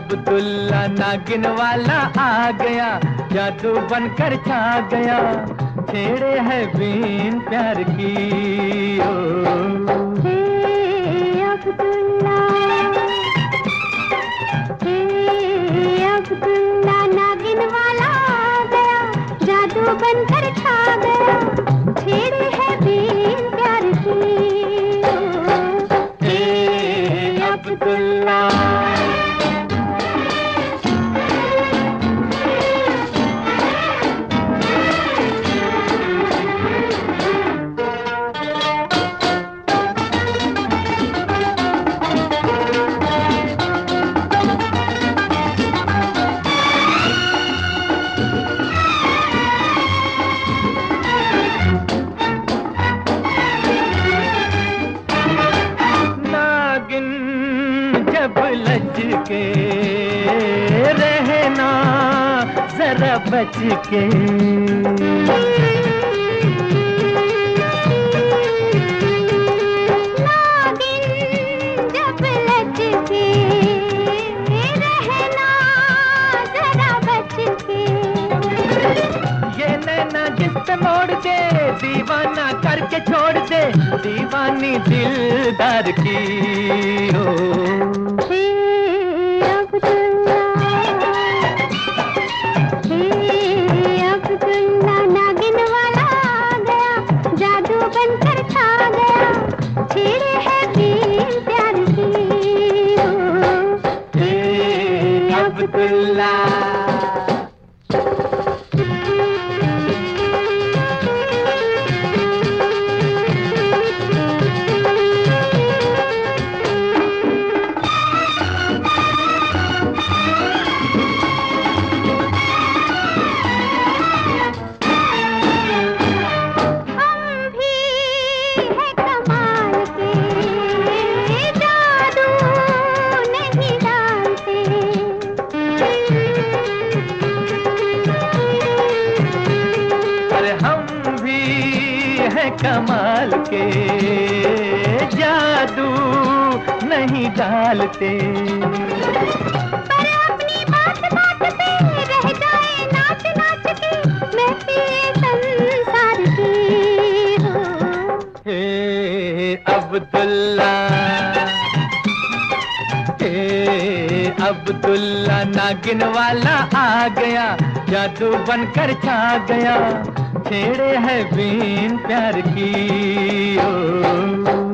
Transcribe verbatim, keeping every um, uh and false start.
अब्दुल्ला नागिन वाला आ गया, जादू बनकर छा गया, छेड़े है बीन प्यार की। ओ हे अब्दुल्ला, हे अब्दुल्ला नागिन वाला आ गया, जादू बनकर छा गया, छेड़े है बीन प्यार की। हे अब्दुल्ला। जब लज के रहना जरा बच के, नागिन जब लज के रहना जरा बच के, ये नैना जिससे मोड़ दे दीवाना करके छोड़ दे, दीवानी दिलदार की। हो हे अब्दुल्ला, हे अब्दुल्ला नागिन वाला आ गया, जादू बनकर छा गया, छेड़े है बीन प्यार की। हे अब्दुल्ला। कमाल के जादू नहीं डालते, पर अपनी बात बात पे रह जाए नाच नाच के, मैं पिए संसार की। हे अब्दुल्ला, हे अब्दुल्ला नागिन वाला आ गया, जादू बनकर छा गया, छेड़े है बीन प्यार की। ओ